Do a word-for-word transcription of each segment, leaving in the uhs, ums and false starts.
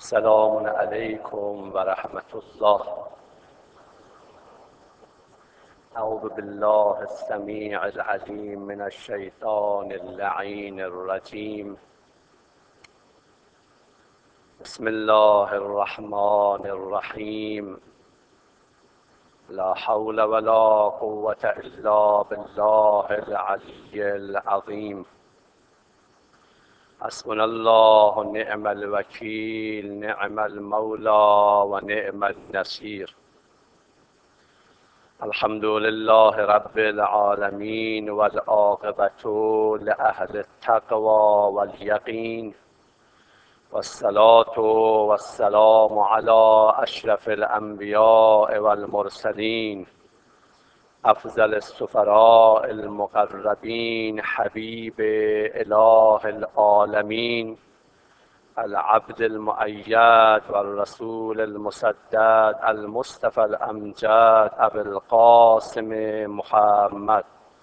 السلام علیکم و رحمت الله. اعوذ بالله السمیع العلیم من الشیطان اللعین الرجیم. بسم الله الرحمن الرحیم. لا حول ولا قوة الا بالله العلی العظیم. حسبنا الله و نعم الوکیل، نعم المولا و نعم النصیر. الحمد لله رب العالمین والعاقبة لأهل التقوى والیقین، والصلاة والسلام على اشرف الانبیاء والمرسلین، افضل السفراء المقربین، حبیب اله العالمین، العبد المؤید والرسول المسدد، المصطفى الامجد، ابو القاسم محمد.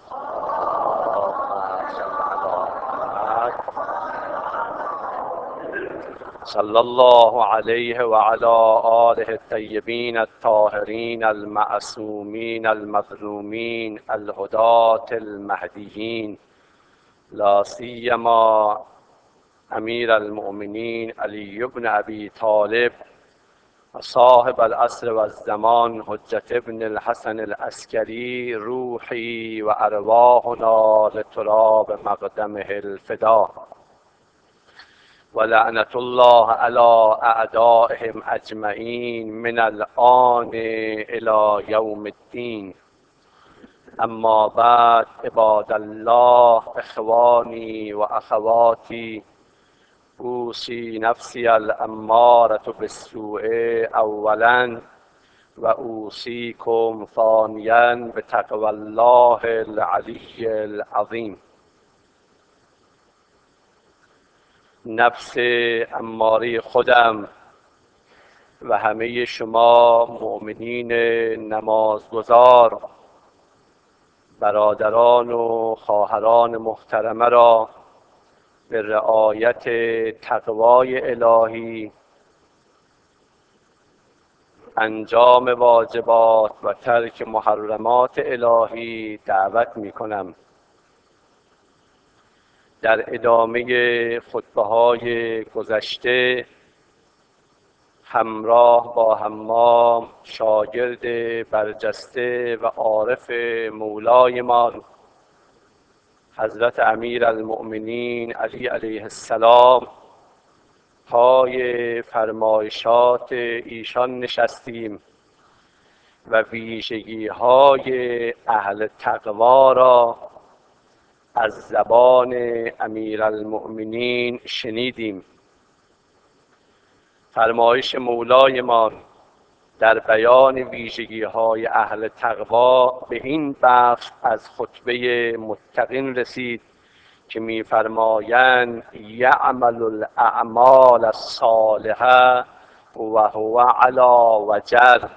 صلی الله علیه و علی آله الطیبین الطاهرین المعصومین المظلومین الهداة المهدیین، لا سیما امیر المؤمنین علی بن ابی طالب صاحب العصر والزمان، حجة ابن الحسن العسکری، روحی و ارواحنا لتراب مقدمه الفدا، ولعنة الله على اعدائهم اجمعین من الآن الى یوم الدین. اما بعد، عباد الله، اخوانی و اخواتی، اوصی نفسی الامارة بالسوء اولا و اوصیکم ثانیا بتقوی الله العلی العظیم. نفس اماره خودم و همه شما مؤمنین نمازگزار، برادران و خواهران محترمه را به رعایت تقوای الهی، انجام واجبات و ترک محرمات الهی دعوت می کنم. در ادامه خطبه های گذشته همراه با حمام، شاگرد برجسته و عارف مولایمان حضرت امیر المؤمنین علی علیه السلام، پای فرمایشات ایشان نشستیم و ویژگی های اهل تقوا را از زبان امیر المؤمنین شنیدیم. فرمایش مولایمان در بیان ویژگی های اهل تقوا به این بخش از خطبه متقین رسید که می‌فرمایند: یعمل الاعمال الصالحه و هو علی وجل.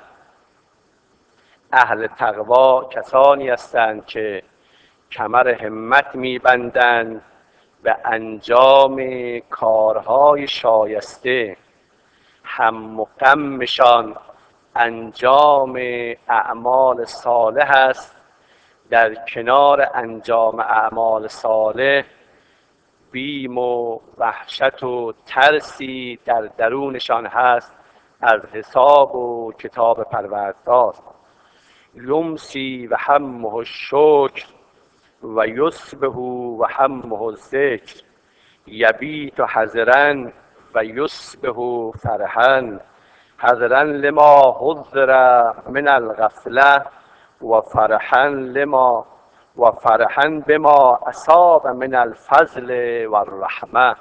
اهل تقوا کسانی هستند که کمر همت می‌بندند به انجام کارهای شایسته، هم و غمشان انجام اعمال صالح است. در کنار انجام اعمال صالح، بیم و وحشت و ترسی در درونشان هست از حساب و کتاب پروردگار. یمسی و همه الشکر و یصبح و همه الذکر، یبیت حذرا و یصبح فرحا، حذرا لما حذر من الغفله و فرحا لما و فرحا بما اصاب من الفضل و الرحمه.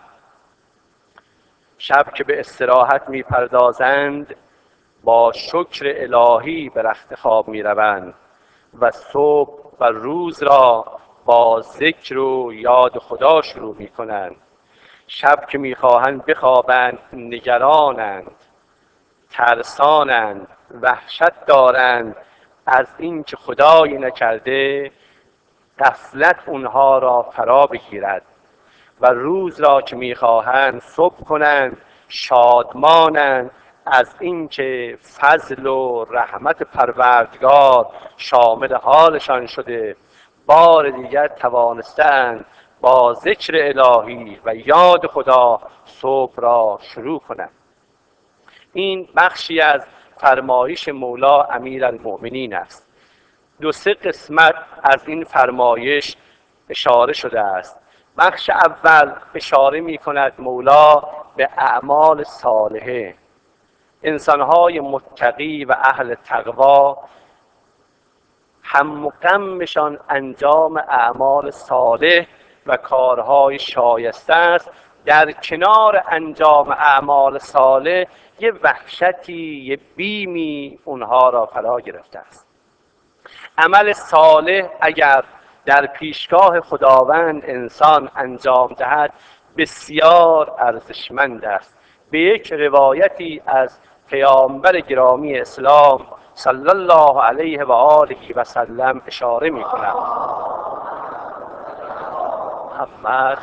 شب که به استراحت می پردازند، با شکر الهی به رخت خواب می روند و صبح و روز را با ذکر و یاد خدا شروع می کنند. شب که می خواهند بخوابند، نگرانند، ترسانند، وحشت دارند از این که خدایی نکرده غفلت اونها را فرا بگیرد، و روز را که میخواهند صبح کنند شادمانند از اینکه فضل و رحمت پروردگار شامل حالشان شده، بار دیگر توانستند با ذکر الهی و یاد خدا صبح را شروع کنند. این بخشی از فرمایش مولا امیرالمؤمنین است. دو سه قسمت از این فرمایش اشاره شده است. بخش اول اشاره می کند مولا به اعمال صالحه. انسانهای متقی و اهل تقوا هم و غمشان انجام اعمال صالح و کارهای شایسته است. در کنار انجام اعمال صالح یه وحشتی، یه بیمی اونها را فرا گرفته است. عمل صالح اگر در پیشگاه خداوند انسان انجام دهد بسیار ارزشمند است. به یک روایتی از پیامبر گرامی اسلام صلی الله علیه و آله و سلم اشاره می کنم. محمد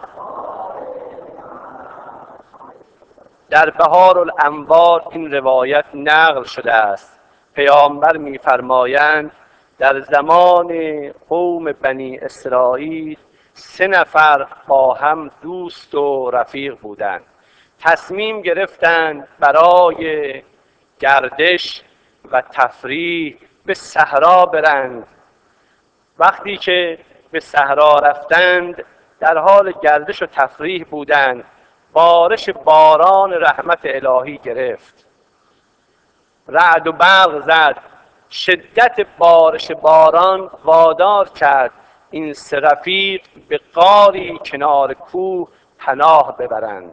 در بهار الانوار این روایت نقل شده است. پیامبر می‌فرمایند در زمان قوم بنی اسرائیل سه نفر با هم دوست و رفیق بودند. تصمیم گرفتند برای گردش و تفریح به صحرا برند. وقتی که به صحرا رفتند در حال گردش و تفریح بودند، بارش باران رحمت الهی گرفت. رعد و برق زد. شدت بارش باران وادار کرد این سه رفیق به غاری کنار کوه پناه ببرند.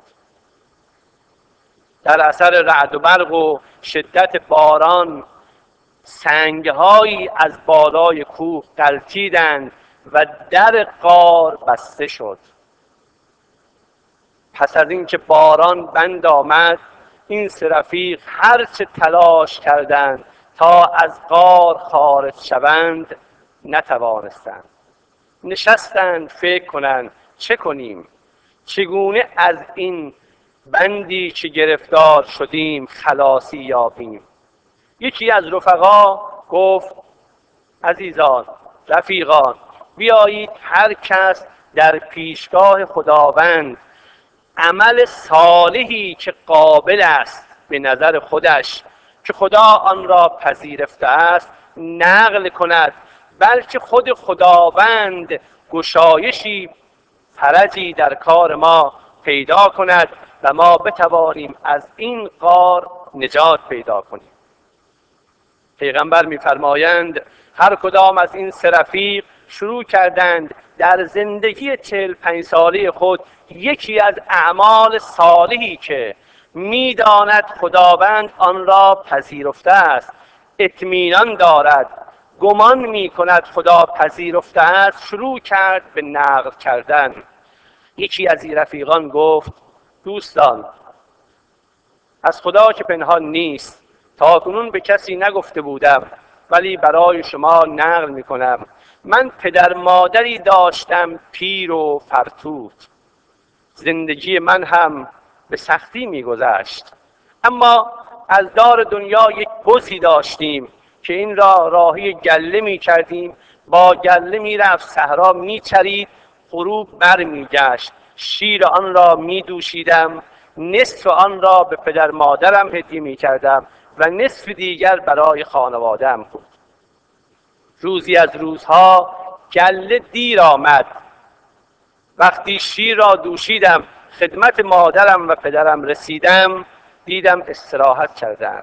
در اثر رعد و برق و شدت باران سنگ‌هایی از بالای کوه غلتیدند و در غار بسته شد. پس از اینکه باران بند آمد، این سه رفیق هر چه تلاش کردند تا از غار خارج شوند نتوانستند. نشستند فکر کنند چه کنیم، چگونه از این بندی که گرفتار شدیم خلاصی یابیم. یکی از رفقا گفت عزیزان، رفیقان، بیایید هر کس در پیشگاه خداوند عمل صالحی که قابل است به نظر خودش که خدا آن را پذیرفته است نقل کند، بلکه خود خداوند گشایشی، فرجی در کار ما پیدا کند و ما بتوانیم از این غار نجات پیدا کنیم. پیغمبر می‌فرمایند هر کدام از این سه رفیق شروع کردند در زندگی چهل پنج ساله خود یکی از اعمال صالحی که می‌داند خداوند آن را پذیرفته است اطمینان دارد، گمان می‌کند خدا پذیرفته است، شروع کرد به نقل کردن. یکی از این رفیقان گفت دوستان، از خدا که پنهان نیست، تا کنون به کسی نگفته بودم ولی برای شما نقل میکنم. من پدر مادری داشتم پیر و فرتوت. زندگی من هم به سختی میگذشت، اما از دار دنیا یک بزی داشتیم که این را راهی گله میکردیم. با گله میرفت صحرا میچرید، غروب بر میگشت. شیر آن را میدوشیدم، نصف آن را به پدر مادرم هدیه میکردم و نصف دیگر برای خانواده‌ام بود. روزی از روزها گله دیر آمد. وقتی شیر را دوشیدم خدمت مادرم و پدرم رسیدم، دیدم استراحت کردند.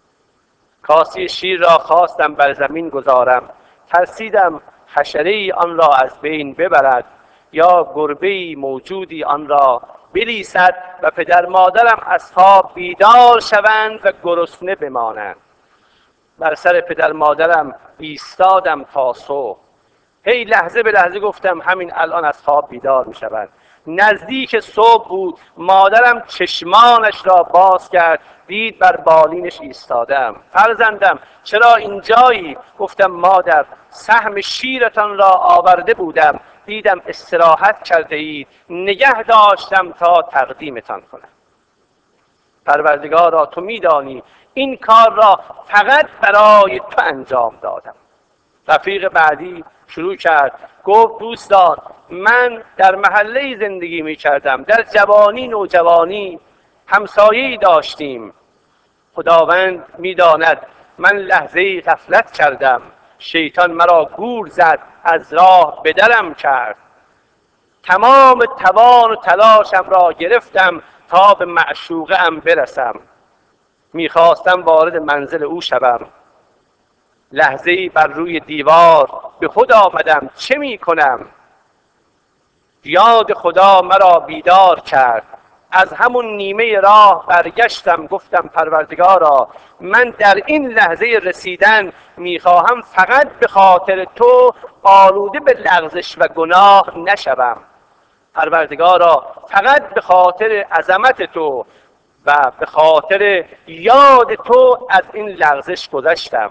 کاسه شیر را خواستم بر زمین گذارم، ترسیدم حشره‌ای آن را از بین ببرد یا گربه‌ای موجودی آن را بلیسد و پدر مادرم از خواب بیدار شوند و گرسنه بمانند. بر سر پدر مادرم ایستادم تا صبح. هی لحظه به لحظه گفتم همین الان از خواب بیدار می شوند. نزدیک صبح بود. مادرم چشمانش را باز کرد، دید بر بالینش ایستادم. فرزندم چرا اینجایی؟ گفتم مادر سهم شیرتان را آورده بودم، دیدم استراحت کرده اید، نگه داشتم تا تقدیمتان کنم. پروردگارا تو میدانی این کار را فقط برای تو انجام دادم. رفیق بعدی شروع کرد گفت دوستان من در محله زندگی می کردم، در جوانی نوجوانی همسایه‌ای داشتیم. خداوند میداند من لحظه‌ای غفلت کردم، شیطان مرا گول زد، از راه به درم کرد. تمام توان و تلاشم را گرفتم تا به معشوقه ام برسم. میخواستم وارد منزل او شوم. لحظه‌ای بر روی دیوار به خود آمدم چه میکنم؟ یاد خدا مرا بیدار کرد. از همون نیمه راه برگشتم، گفتم پروردگارا من در این لحظه رسیدن میخواهم فقط به خاطر تو آلوده به لغزش و گناه نشوم. پروردگارا فقط به خاطر عظمت تو و به خاطر یاد تو از این لغزش گذشتم.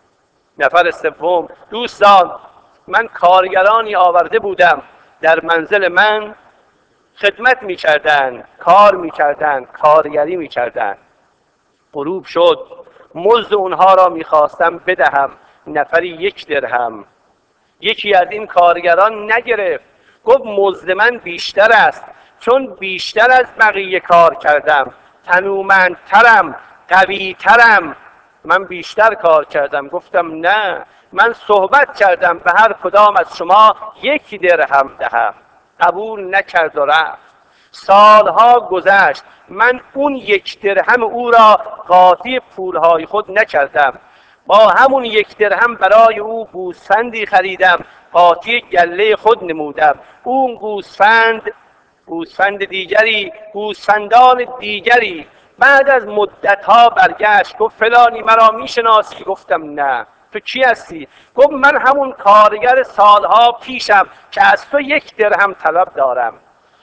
نفر سوم دوستان من کارگرانی آورده بودم در منزل من، خدمت میکردن، کار میکردن، کارگری میکردن. غروب شد، مزد اونها را میخواستم بدهم، نفری یک درهم. یکی از این کارگران نگرفت، گفت مزد من بیشتر است، چون بیشتر از بقیه کار کردم، تنومندترم، قویترم، من بیشتر کار کردم. گفتم نه، من صحبت کردم به هر کدام از شما یک درهم دهم. قبول نکرد و رفت. سالها گذشت، من اون یک درهم او را قاطی پولهای خود نکردم. با همون یک درهم برای او گوسفندی خریدم، قاطی گله خود نمودم. اون گوسفند گوسفند دیگری، گوسفندان دیگری بعد از مدتها برگشت، گفت فلانی مرا میشناسی؟ گفتم نه. تو کی هستی؟ گفت من همون کارگر سالها پیشم که از تو یک درهم طلب دارم.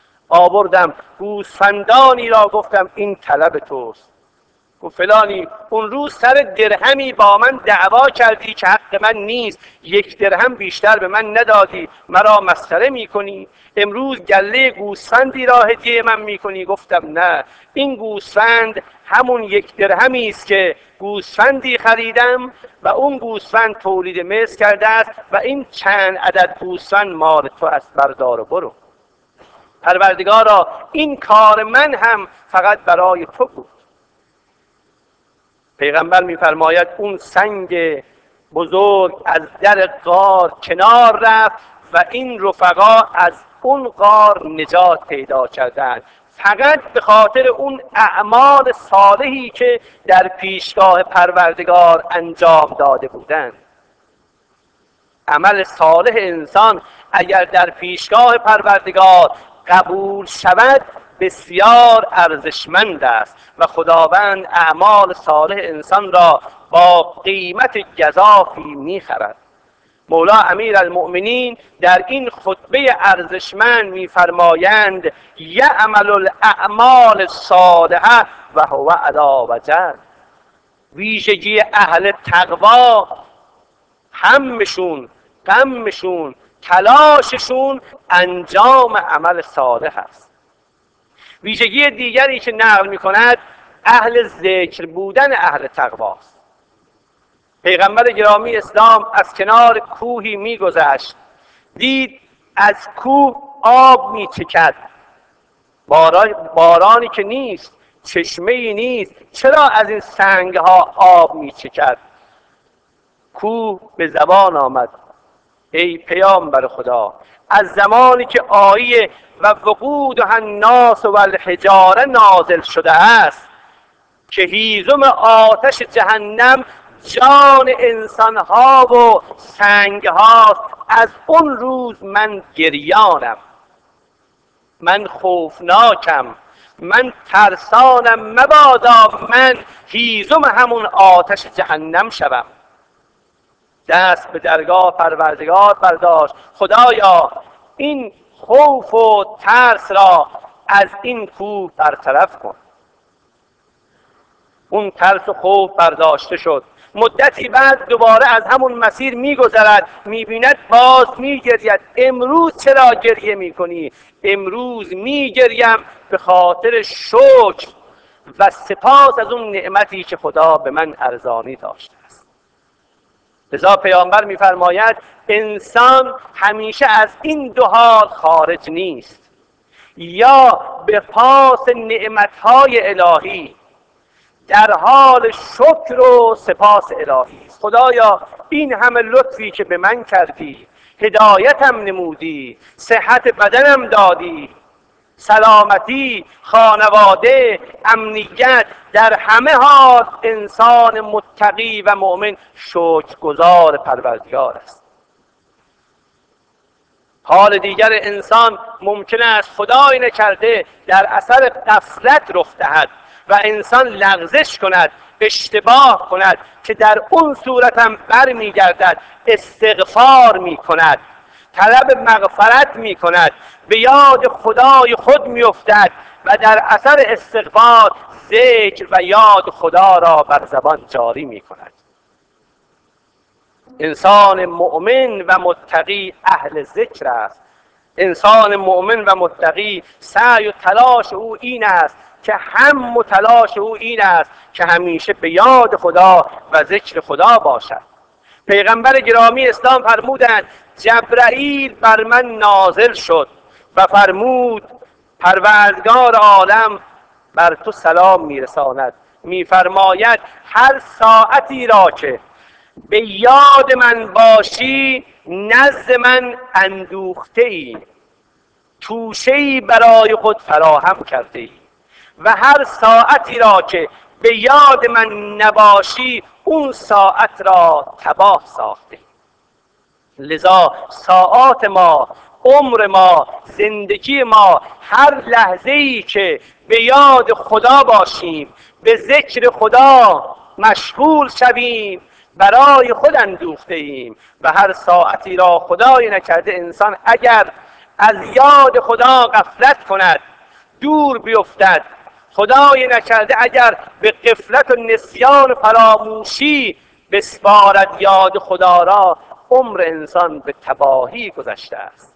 آوردم گوسفندانی را، گفتم این طلب توست. گفت فلانی اون روز سر درهمی با من دعوا کردی که حق من نیست، یک درهم بیشتر به من ندادی، مرا مسخره میکنی. امروز گله گوسفندی را هدیه من میکنی. گفتم نه، این گوسفند همون یک درهمی است که گوسفندی خریدم و اون گوسفند تولید مثل کرده است و این چند عدد گوسفند مال تو است، بردار و برو. پروردگارا این کار من هم فقط برای تو بود. پیغمبر میفرماید اون سنگ بزرگ از در غار کنار رفت و این رفقا از اون غار نجات پیدا کردند، فقط به خاطر اون اعمال صالحی که در پیشگاه پروردگار انجام داده بودند. عمل صالح انسان اگر در پیشگاه پروردگار قبول شود بسیار ارزشمند است و خداوند اعمال صالح انسان را با قیمت گزافی میخرد. مولا امیرالمؤمنین در این خطبه ارزشمند میفرمایند یعمل الاعمال الصالحه و هو علی وجل. ویژگی اهل تقوا همشون، غمشون، تلاششون انجام عمل صالح است. ویژگی دیگری که نقل می‌کند اهل ذکر بودن اهل تقواست. پیغمبر گرامی اسلام از کنار کوهی می‌گذشت، دید از کوه آب می‌چکد. باران بارانی که نیست، چشمه‌ای نیست، چرا از این سنگ‌ها آب می‌چکد؟ کوه به زبان آمد ای پیامبر خدا، از زمانی که آیه و وقودها الناس و الحجاره نازل شده است که هیزم آتش جهنم جان انسانها و سنگها، از اون روز من گریانم، من خوفناکم، من ترسانم، مبادا من هیزم همون آتش جهنم شوم. دست به درگاه پروردگار برداشت، خدایا این خوف و ترس را از این کوه برطرف کن. اون ترس و خوف برداشته شد. مدتی بعد دوباره از همون مسیر میگذرد، میبیند باز میگرید. امروز چرا گریه میکنی؟ امروز میگریم به خاطر شکر و سپاس از اون نعمتی که خدا به من ارزانی داشته است. لذا پیامبر می‌فرماید انسان همیشه از این دو حال خارج نیست، یا به پاس نعمت‌های الهی در حال شکر و سپاس الهی است. خدایا این همه لطفی که به من کردی، هدایتم نمودی، صحت بدنم دادی، سلامتی، خانواده، امنیت، در همه حال انسان متقی و مؤمن شکرگزار پروردگار است. حال دیگر انسان ممکن است خدای نکرده در اثر غفلت رخ دهد و انسان لغزش کند، اشتباه کند که در اون صورت هم برمیگردد، استغفار می کند، طلب مغفرت می کند، به یاد خدای خود می افتد و در اثر استغفار ذکر و یاد خدا را بر زبان جاری می کند. انسان مؤمن و متقی اهل ذکر است. انسان مؤمن و متقی سعی و تلاش او این است که هم و تلاش او این است که همیشه به یاد خدا و ذکر خدا باشد. پیغمبر گرامی اسلام فرمودند جبرائیل بر من نازل شد و فرمود پروردگار عالم بر تو سلام میرساند، میفرماید هر ساعتی را که به یاد من باشی نزد من اندوخته ای، توشه ای برای خود فراهم کرده ای، و هر ساعتی را که به یاد من نباشی اون ساعت را تباه ساخته. لذا ساعات ما، عمر ما، زندگی ما، هر لحظه ای که به یاد خدا باشیم، به ذکر خدا مشغول شویم، برای خود اندوخته ایم. و هر ساعتی را خدای نکرده انسان اگر از یاد خدا غفلت کند، دور بیفتد، خدای نکرده اگر به غفلت و نسیان و فراموشی بسپارد یاد خدا را، عمر انسان به تباهی گذشته است.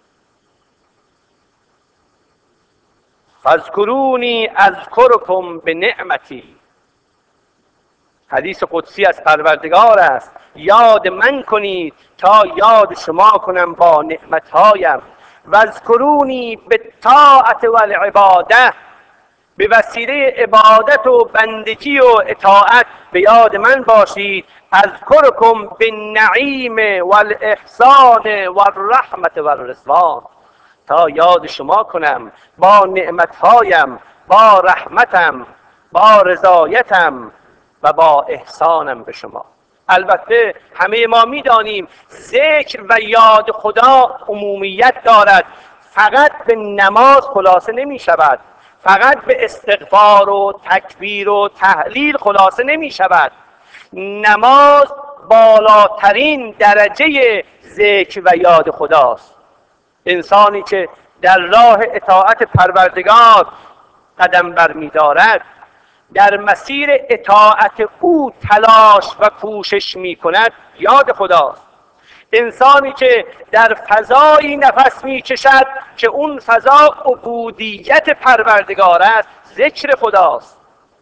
فاذکرونی اذکرکم بنعمتی، حدیث قدسی از پروردگار است، یاد من کنید تا یاد شما کنم با نعمتهایم. واذکرونی بالطاعة والعباده، به وسیله عبادت و بندگی و اطاعت به یاد من باشید. اذکرکم بالنعیم والاحسان والرحمت والرضوان، تا یاد شما کنم با نعمتهایم، با رحمتم، با رضایتم و با احسانم به شما. البته همه ما میدانیم ذکر و یاد خدا عمومیت دارد، فقط به نماز خلاصه نمی شود، فقط به استغفار و تکبیر و تهلیل خلاصه نمی شود. نماز بالاترین درجه ذکر و یاد خداست. انسانی که در راه اطاعت پروردگار قدم برمی دارد، در مسیر اطاعت او تلاش و کوشش می کند، یاد خداست. انسانی که در فضایی نفس می کشد که اون فضا عبودیت پروردگار است، ذکر خداست.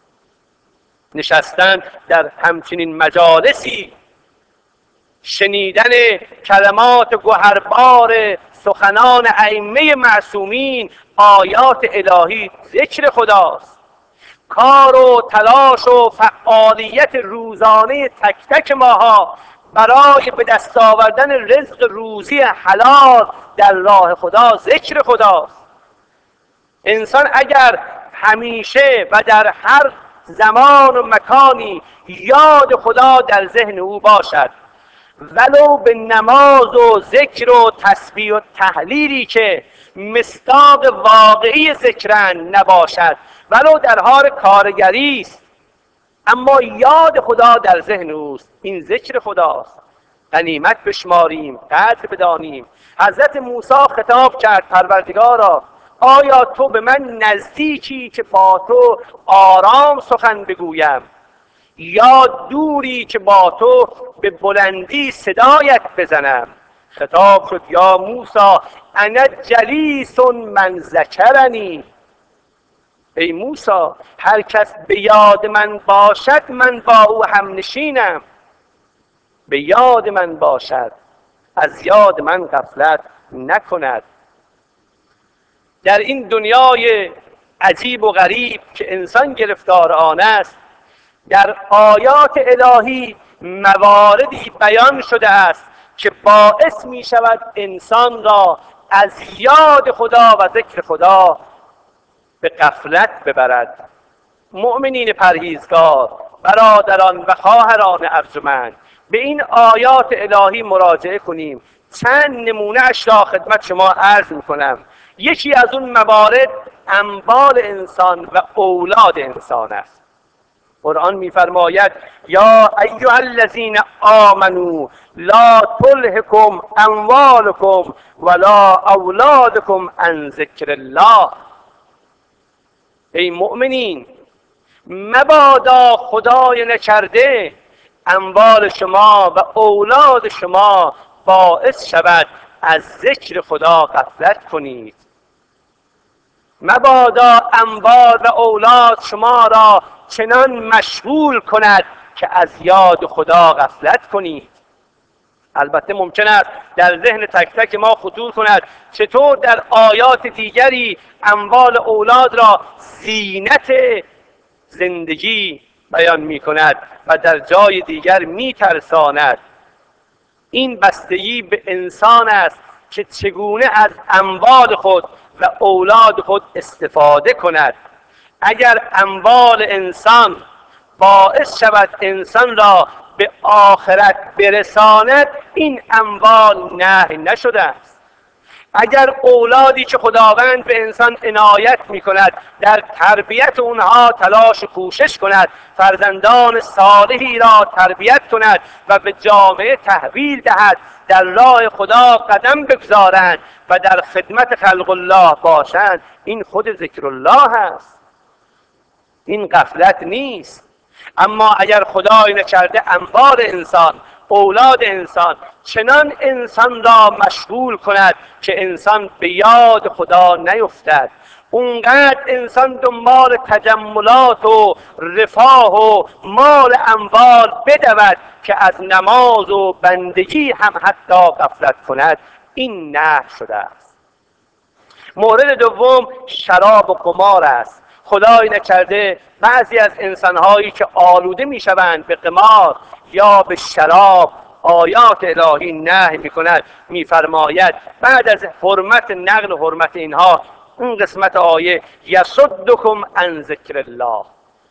نشستن در همچنین مجالسی، شنیدن کلمات گوهربار سخنان ائمه معصومین، آیات الهی، ذکر خداست. کار و تلاش و فعالیت روزانه تک تک ماها برای به دست آوردن رزق روزی حلال در راه خدا، ذکر خداست. انسان اگر همیشه و در هر زمان و مکانی یاد خدا در ذهن او باشد، ولو به نماز و ذکر و تسبیح و تهلیلی که مصداق واقعی ذکرن نباشد، ولو در حال کارگری است، اما یاد خدا در ذهن اوست، این ذکر خداست. غنیمت بشماریم، قدر بدانیم. حضرت موسی خطاب کرد پروردگارا، آیا تو به من نزدیکی که با تو آرام سخن بگویم، یا دوری که با تو به بلندی صدایت بزنم؟ خطاب شد یا موسی انا جلیس من ذکرنی، ای موسی هر کس به یاد من باشد من با او هم نشینم. به یاد من باشد، از یاد من غفلت نکند. در این دنیای عجیب و غریب که انسان گرفتار آن است، در آیات الهی مواردی بیان شده است که باعث می شود انسان را از یاد خدا و ذکر خدا به غفلت ببرد. مؤمنین پرهیزگار، برادران و خواهران ارجمند، به این آیات الهی مراجعه کنیم. چند نمونه اش را خدمت شما عرض می کنم. یکی از اون موارد اموال انسان و اولاد انسان است. قرآن می‌فرماید یا ایها الذین آمنوا لا تلهکم اموالکم ولا اولادکم عن ذکر الله. ای مؤمنین، مبادا خدای نکرده اموال شما و اولاد شما باعث شود از ذکر خدا غفلت کنید. مبادا اموال و اولاد شما را چنان مشغول کند که از یاد خدا غفلت کنید. البته ممکن است در ذهن تک تک ما خطور کند چطور در آیات دیگری اموال اولاد را زینت زندگی بیان می کند و در جای دیگر می ترساند. این بستگی به انسان است که چگونه از اموال خود و اولاد خود استفاده کند. اگر اموال انسان باعث شود انسان را به آخرت برساند، این اموال نهی نشده است. اگر اولادی که خداوند به انسان عنایت می کند در تربیت اونها تلاش و کوشش کند، فرزندان صالحی را تربیت کند و به جامعه تحویل دهد، در راه خدا قدم بگذارند و در خدمت خلق الله باشند، این خود ذکر الله است، این غفلت نیست. اما اگر خدای نکرده اموال انسان، اولاد انسان چنان انسان را مشغول کند که انسان به یاد خدا نیفتد، اونقدر انسان دنبال تجملات و رفاه و مال اموال بدود که از نماز و بندگی هم حتی غفلت کند، این نهی شده است. مورد دوم شراب و قمار است. خدای نکرده بعضی از انسانهایی که آلوده میشوند به قمار یا به شراب، آیات الهی نهی میکند، میفرماید بعد از حرمت نقل و حرمت اینها، اون قسمت آیه یصدکم عن ذکر الله،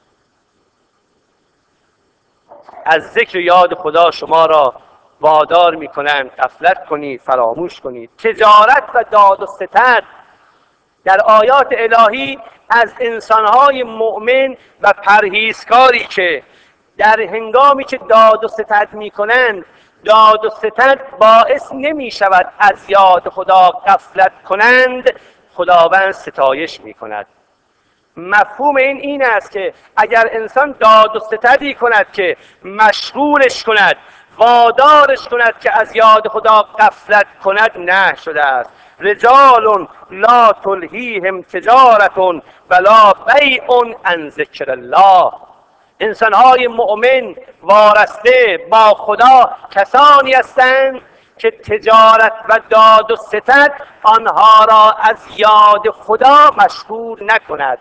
از ذکر یاد خدا شما را وادار میکنند غفلت کنید، فراموش کنید. تجارت و داد و ستد در آیات الهی از انسانهای مؤمن و پرهیزکاری که در هنگامی که داد و ستد میکنند، داد و ستد باعث نمی شود از یاد خدا غفلت کنند، خداوند ستایش می کند. مفهوم این این است که اگر انسان داد و ستدی کند که مشغولش کند، وادارش کند که از یاد خدا غفلت کند، نه شده است. رجال لا تلهیهم تجارت ولا بیع عن ذکر الله. انسانهای مؤمن وارسته با خدا کسانی هستند که تجارت و داد و ستد آنها را از یاد خدا مشغول نکند،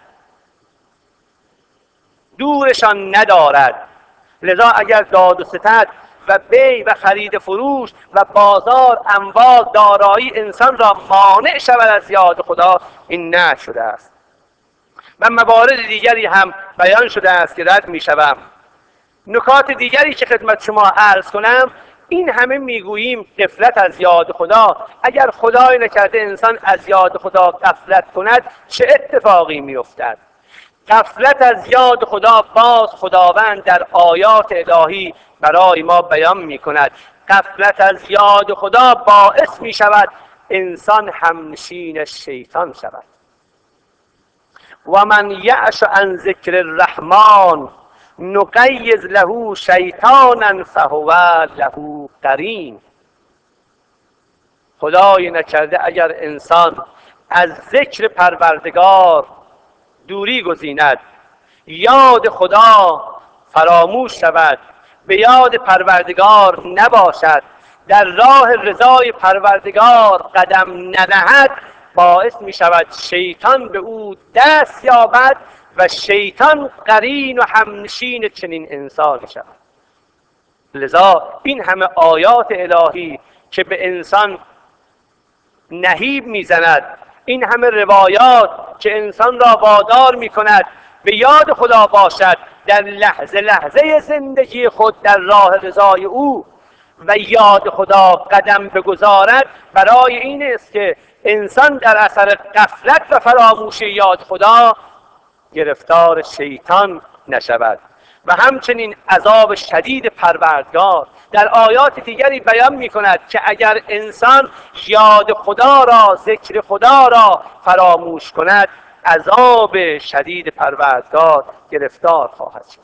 دورشان ندارد. لذا اگر داد و ستد و بیع و خرید فروش و بازار، اموال، دارایی انسان را مانع شود از یاد خدا، این نه شده است. و موارد دیگری هم بیان شده است که رد می شوم. نکات دیگری که خدمت شما عرض کنم، این همه میگوییم غفلت از یاد خدا. اگر خدای نکرده انسان از یاد خدا غفلت کند، چه اتفاقی میافتد؟ غفلت از یاد خدا باز خداوند در آیات الهی برای ما بیان می کند. غفلت از یاد خدا باعث می شود انسان همنشین شیطان شود. و من یعش عن ذکر الرحمن نقیض له شیطانا فهو له قرین. خدای نکرده اگر انسان از ذکر پروردگار دوری گزیند، یاد خدا فراموش شود، به یاد پروردگار نباشد، در راه رضای پروردگار قدم ننهد، باعث می شود شیطان به او دست یابد و شیطان قرین و همنشین چنین انسانی شود. لذا این همه آیات الهی که به انسان نهیب میزند، این همه روایات که انسان را وادار می کند به یاد خدا باشد در لحظه لحظه زندگی خود در راه رضای او و یاد خدا قدم بگذارد، برای این است که انسان در اثر غفلت و فراموشی یاد خدا گرفتار شیطان نشود. و همچنین عذاب شدید پروردگار در آیات دیگری بیان می کند که اگر انسان یاد خدا را، ذکر خدا را فراموش کند، عذاب شدید پروردگار گرفتار خواهد شد.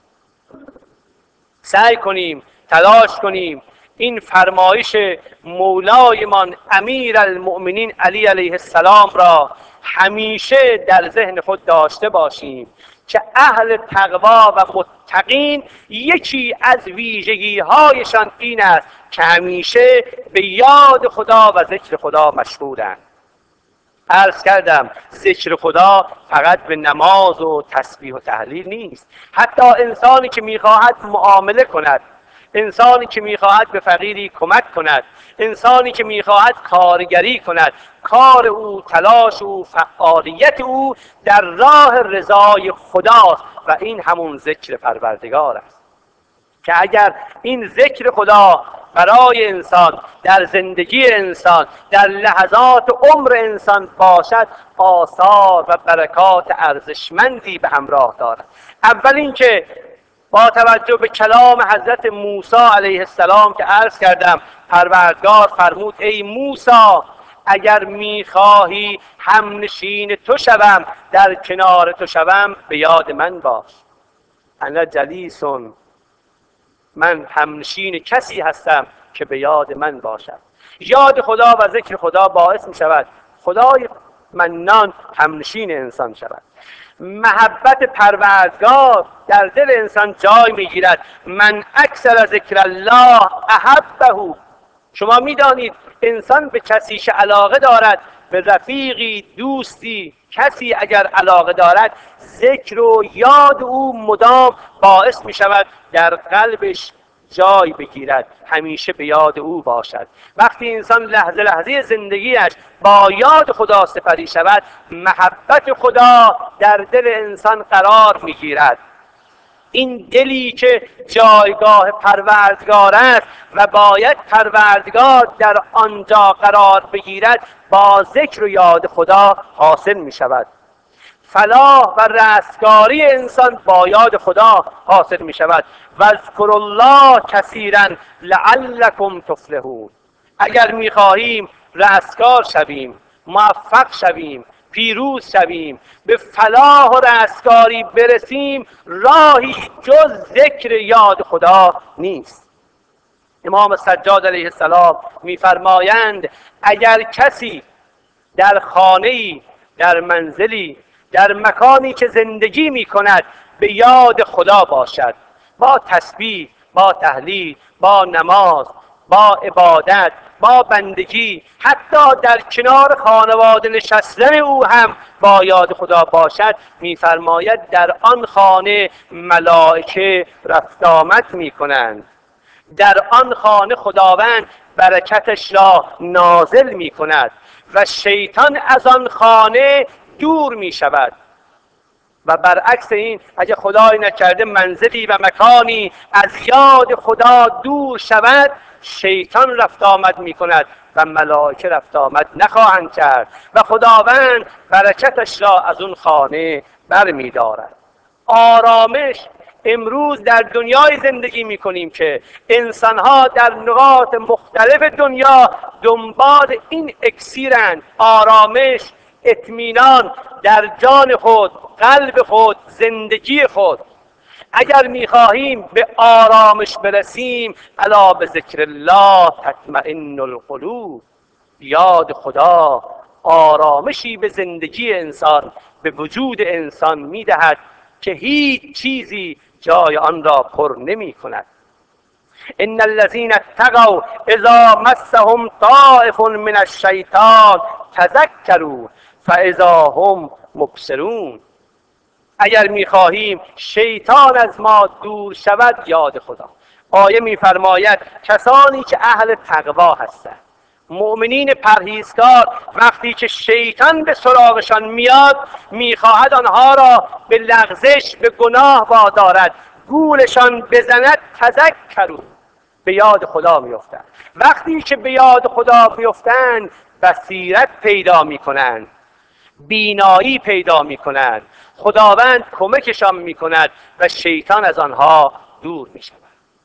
سعی کنیم، تلاش کنیم این فرمایش مولایمان امیر المؤمنین علی علیه السلام را همیشه در ذهن خود داشته باشیم که اهل تقوا و متقین یکی از ویژگی هایشان این است که همیشه به یاد خدا و ذکر خدا مشغولند. عرض کردم ذکر خدا فقط به نماز و تسبیح و تهلیل نیست. حتی انسانی که میخواهد معامله کند، انسانی که میخواهد به فقیری کمک کند، انسانی که میخواهد کارگری کند، کار او، تلاش او، فعالیت او در راه رضای خداست و این همون ذکر پروردگار است که اگر این ذکر خدا برای انسان در زندگی انسان در لحظات عمر انسان باشد، آثار و برکات ارزشمندی به همراه دارد. اول اینکه با توجه به کلام حضرت موسی علیه السلام که عرض کردم، پروردگار فرمود ای موسی اگر میخواهی همنشین تو شوم، در کنار تو شوم، به یاد من باش. انا جلیسون، من همنشین کسی هستم که به یاد من باشد. یاد خدا و ذکر خدا باعث می شود خدای منان همنشین انسان شود. محبت پروردگار در دل انسان جای میگیرد. من اکثر ذکر الله احبه. شما میدانید انسان به کسی که علاقه دارد، به رفیقی، دوستی، کسی اگر علاقه دارد، ذکر و یاد او مدام باعث می شود در قلبش جای بگیرد، همیشه به یاد او باشد. وقتی انسان لحظه لحظه زندگیش با یاد خدا سپری شود، محبت خدا در دل انسان قرار میگیرد. این دلی که جایگاه پروردگار است و باید پروردگار در آنجا قرار بگیرد، با ذکر و یاد خدا حاصل می شود. فلاح و رستگاری انسان با یاد خدا حاصل می شود. و اذکروا الله کثیرا لعلکم تفلحون. اگر می خواهیم رستگار شویم، موفق شویم، پیروز شویم، به فلاح و رستگاری برسیم، راهی جز ذکر یاد خدا نیست. امام سجاد علیه السلام می‌فرمایند اگر کسی در خانه‌ای، در منزلی، در مکانی که زندگی می‌کند به یاد خدا باشد، با تسبیح، با تهلیل، با نماز، با عبادت، با بندگی، حتی در کنار خانواده نشستن او هم با یاد خدا باشد، می‌فرماید در آن خانه ملائکه رفت آمد می‌کنند. در آن خانه خداوند برکتش را نازل می‌کند و شیطان از آن خانه دور می‌شود. و برعکس این، اگه خدای نکرده منزلی و مکانی از یاد خدا دور شود، شیطان رفت آمد می کند و ملائکه رفت آمد نخواهند کرد و خداوند برکتش را از اون خانه بر می دارد. آرامش. امروز در دنیای زندگی می کنیم که انسانها در نقاط مختلف دنیا دنبال این اکسیرند: آرامش، اطمینان در جان خود، قلب خود، زندگی خود. اگر می‌خواهیم به آرامش برسیم، الا به ذکر الله تطمئن القلوب. یاد خدا آرامشی به زندگی انسان، به وجود انسان میدهد که هیچ چیزی جای آن را پر نمی کند. ان الذين اتقوا اذا مسهم طائف من الشیطان تذکروا فاذا هم مبصرون. اگر میخواهیم شیطان از ما دور شود، یاد خدا. آیه میفرماید کسانی که اهل تقوا هستند، مؤمنین پرهیزکار، وقتی که شیطان به سراغشان میاد میخواهد آنها را به لغزش، به گناه وادارد، گولشان بزند، تذکروا، به یاد خدا میافتند. وقتی که به یاد خدا میافتند بصیرت پیدا میکنند، بینایی پیدا میکنند، خداوند کمکشان میکند و شیطان از آنها دور میشود.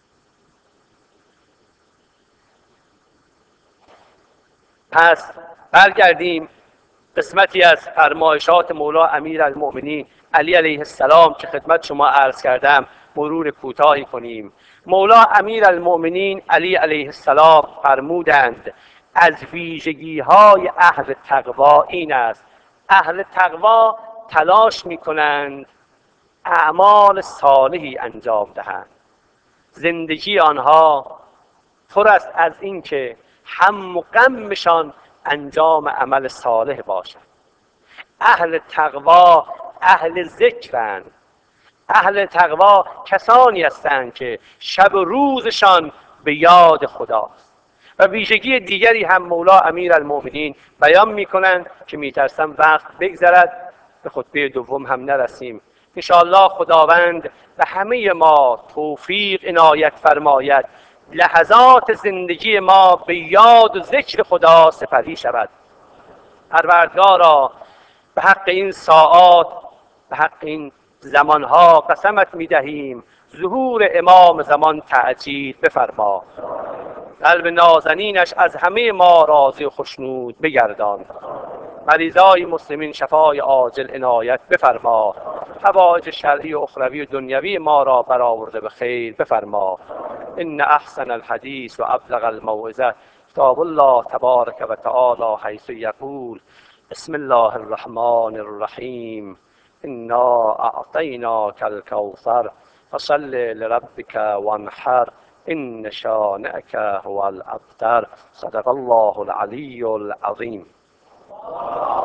پس برگردیم قسمتی از فرمایشات مولا امیرالمؤمنین علی علیه السلام که خدمت شما عرض کردم مرور کوتاهی کنیم. مولا امیرالمؤمنین علی علیه السلام فرمودند از ویژگی های اهل تقوا این است: اهل تقوا تلاش میکنند اعمال صالحی انجام دهند. زندگی آنها پر است از این که هم و غمشان انجام عمل صالح باشد. اهل تقوا اهل ذکرند. اهل تقوا کسانی هستند که شب و روزشان به یاد خداست. و ویژگی دیگری هم مولا امیرالمؤمنین بیان میکنند که میترسم وقت بگذرد، به خطبه دوم هم نرسیم. انشاءالله خداوند به همه ما توفیق عنایت فرماید لحظات زندگی ما به یاد و ذکر خدا سپری شود. پروردگارا به حق این ساعات، به حق این زمانها قسمت میدهیم ظهور امام زمان تعجیل بفرما. قلب نازنینش از همه ما راضی و خشنود بگردان. مریضای مسلمین شفای عاجل عنایت بفرما. حوائج شرعی و اخروی و دنیوی ما را برآورده به خیر بفرما. ان احسن الحدیث و ابلغ الموعظه کتاب الله تبارک و تعالی حیث یقول بسم الله الرحمن الرحیم انا اعطیناک الکوثر فصل لربک وانحر ان شانئک هو الابتر. صدق الله العلی العظیم.